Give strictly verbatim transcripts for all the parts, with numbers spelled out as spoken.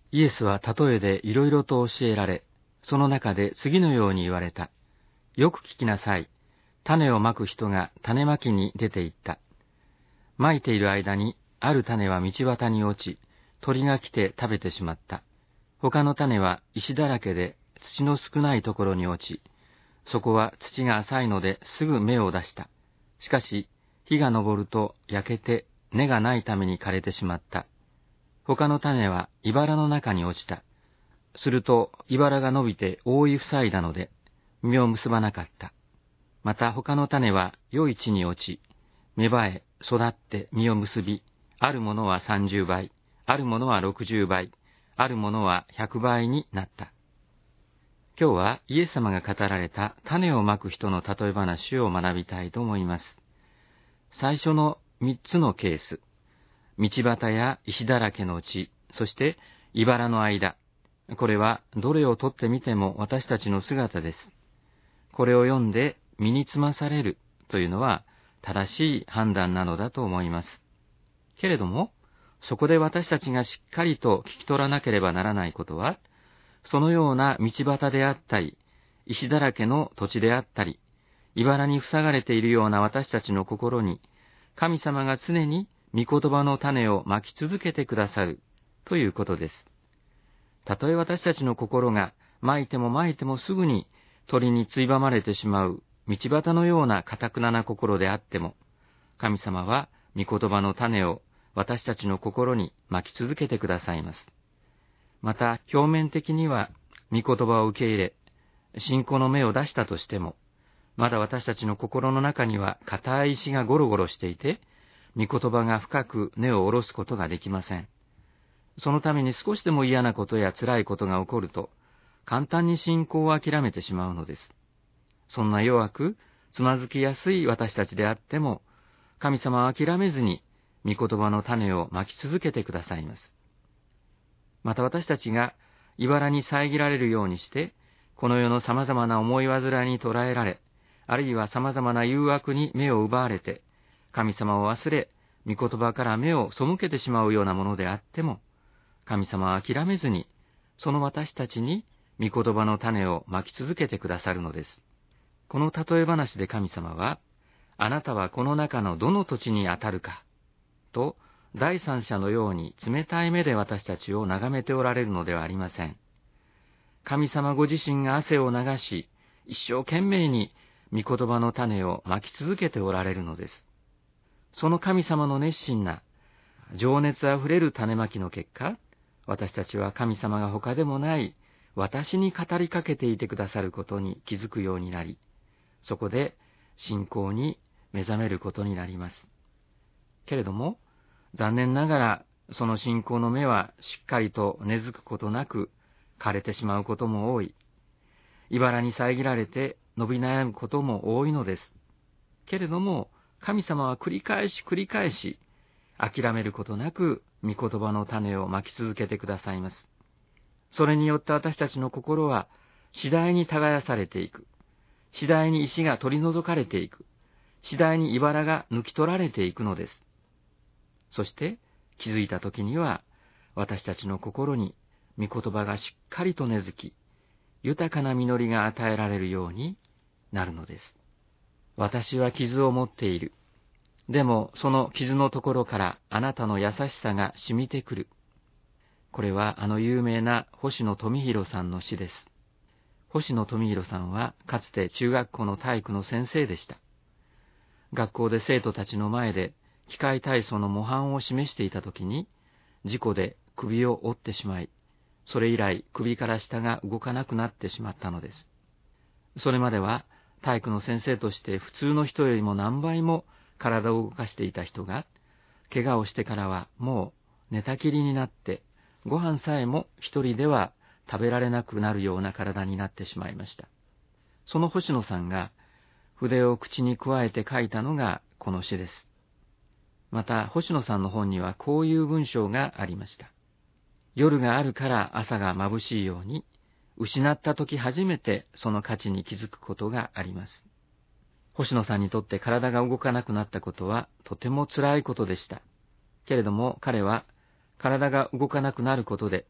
イエスは例えでいろいろと教えられ、その中で次のように言われた。よく聞きなさい。種をまく人が種まきに出て行った。まいている間に、ある種は道端に落ち、鳥が来て食べてしまった。他の種は石だらけで土の少ないところに落ち、そこは土が浅いのですぐ芽を出した。しかし、火が昇ると焼けて根がないために枯れてしまった。他の種は茨の中に落ちた。すると茨が伸びて覆い塞いだので、実を結ばなかった。また他の種は良い地に落ち、芽生え、育って実を結び、あるものは三十倍、あるものは六十倍、あるものは百倍になった。今日はイエス様が語られた種をまく人の例え話を学びたいと思います。最初の三つのケース、道端や石だらけの地、そして茨の間、これはどれをとってみても私たちの姿です。これを読んで身につまされるというのは正しい判断なのだと思います。けれども、そこで私たちがしっかりと聞き取らなければならないことは、そのような道端であったり、石だらけの土地であったり、茨に塞がれているような私たちの心に、神様が常に御言葉の種をまき続けてくださるということです。たとえ私たちの心がまいてもまいてもすぐに鳥についばまれてしまう道端のような堅くなな心であっても、神様は御言葉の種を私たちの心にまき続けてくださいます。また表面的には御言葉を受け入れ、信仰の芽を出したとしても、まだ私たちの心の中には固い石がゴロゴロしていて、御言葉が深く根を下ろすことができません。そのために少しでも嫌なことや辛いことが起こると、簡単に信仰を諦めてしまうのです。そんな弱く、つまずきやすい私たちであっても、神様は諦めずに、御言葉の種をまき続けてくださいます。また私たちが、茨に遮られるようにして、この世の様々な思い煩いに捕らえられ、あるいは様々な誘惑に目を奪われて、神様を忘れ、御言葉から目を背けてしまうようなものであっても、神様は諦めずに、その私たちに御言葉の種をまき続けてくださるのです。この例え話で神様は、あなたはこの中のどの土地に当たるか、と第三者のように冷たい目で私たちを眺めておられるのではありません。神様ご自身が汗を流し、一生懸命に御言葉の種をまき続けておられるのです。その神様の熱心な、情熱あふれる種まきの結果、私たちは神様が他でもない私に語りかけていてくださることに気づくようになり、そこで信仰に目覚めることになります。けれども、残念ながらその信仰の芽はしっかりと根付くことなく枯れてしまうことも多い。茨に遮られて伸び悩むことも多いのです。けれども、神様は繰り返し繰り返し諦めることなく御言葉の種をまき続けてくださいます。それによって私たちの心は次第に耕されていく。次第に石が取り除かれていく。次第に茨が抜き取られていくのです。そして気づいた時には私たちの心に御言葉がしっかりと根付き、豊かな実りが与えられるようになるのです。私は傷を持っている。でもその傷のところからあなたの優しさが染みてくる。これはあの有名な星野富弘さんの詩です。星野富弘さんはかつて中学校の体育の先生でした。学校で生徒たちの前で器械体操の模範を示していたときに、事故で首を折ってしまい、それ以来首から下が動かなくなってしまったのです。それまでは体育の先生として普通の人よりも何倍も体を動かしていた人が、怪我をしてからはもう寝たきりになって、ご飯さえも一人では食べられなくなるような体になってしまいました。その星野さんが筆を口にくわえて書いたのがこの詩です。また星野さんの本にはこういう文章がありました。夜があるから朝が眩しいように、失った時初めてその価値に気づくことがあります。星野さんにとって体が動かなくなったことはとても辛いことでした。けれども彼は体が動かなくなることで、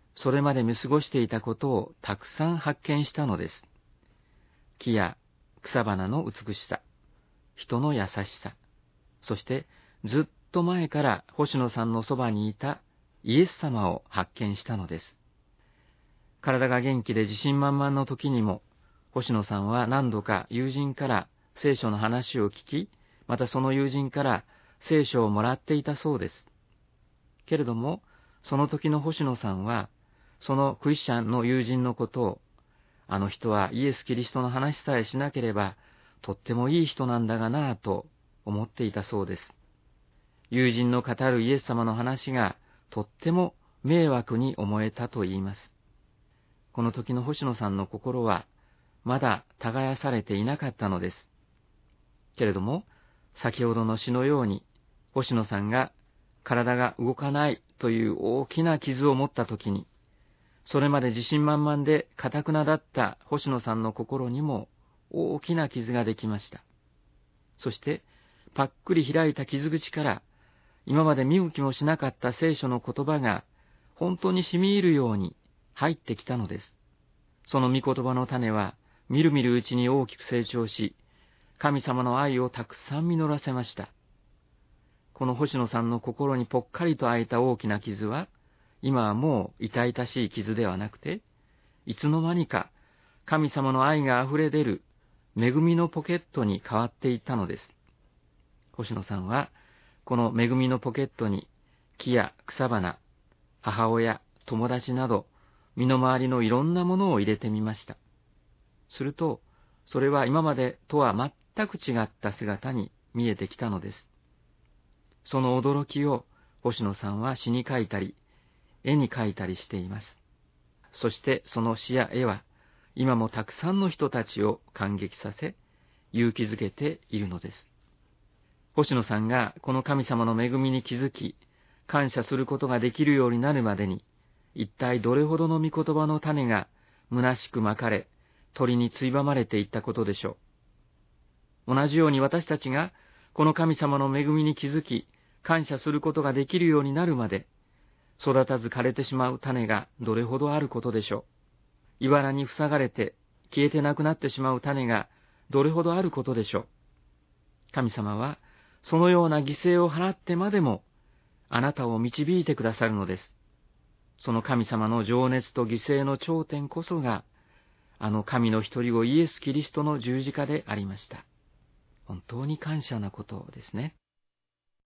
それまで見過ごしていたことをたくさん発見したのです。木や草花の美しさ、人の優しさ、そしてずっと前から星野さんのそばにいたイエス様を発見したのです。体が元気で自信満々の時にも、星野さんは何度か友人から聖書の話を聞き、またその友人から聖書をもらっていたそうです。けれども、その時の星野さんは、そのクリスチャンの友人のことを、あの人はイエス・キリストの話さえしなければ、とってもいい人なんだがなぁと思っていたそうです。友人の語るイエス様の話がとっても迷惑に思えたと言います。この時の星野さんの心は、まだ耕されていなかったのです。けれども、先ほどの詩のように、星野さんが体が動かないという大きな傷を持った時に、それまで自信満々で堅くなだった星野さんの心にも大きな傷ができました。そして、パックり開いた傷口から、今まで見向きもしなかった聖書の言葉が、本当に染み入るように入ってきたのです。その御言葉の種は、みるみるうちに大きく成長し、神様の愛をたくさん実らせました。この星野さんの心にぽっかりと開いた大きな傷は、今はもう痛々しい傷ではなくて、いつの間にか神様の愛があふれ出る恵みのポケットに変わっていったのです。星野さんは、この恵みのポケットに木や草花、母親、友達など、身の回りのいろんなものを入れてみました。すると、それは今までとは全く違った姿に見えてきたのです。その驚きを星野さんは詩に書いたり、絵に描いたりしています。そしてその詩や絵は、今もたくさんの人たちを感激させ、勇気づけているのです。星野さんがこの神様の恵みに気づき、感謝することができるようになるまでに、一体どれほどの御言葉の種が虚しくまかれ、鳥についばまれていったことでしょう。同じように私たちがこの神様の恵みに気づき、感謝することができるようになるまで、育たず枯れてしまう種がどれほどあることでしょう。茨に塞がれて消えてなくなってしまう種がどれほどあることでしょう。神様はそのような犠牲を払ってまでもあなたを導いてくださるのです。その神様の情熱と犠牲の頂点こそが、あの神の一人子イエス・キリストの十字架でありました。本当に感謝なことですね。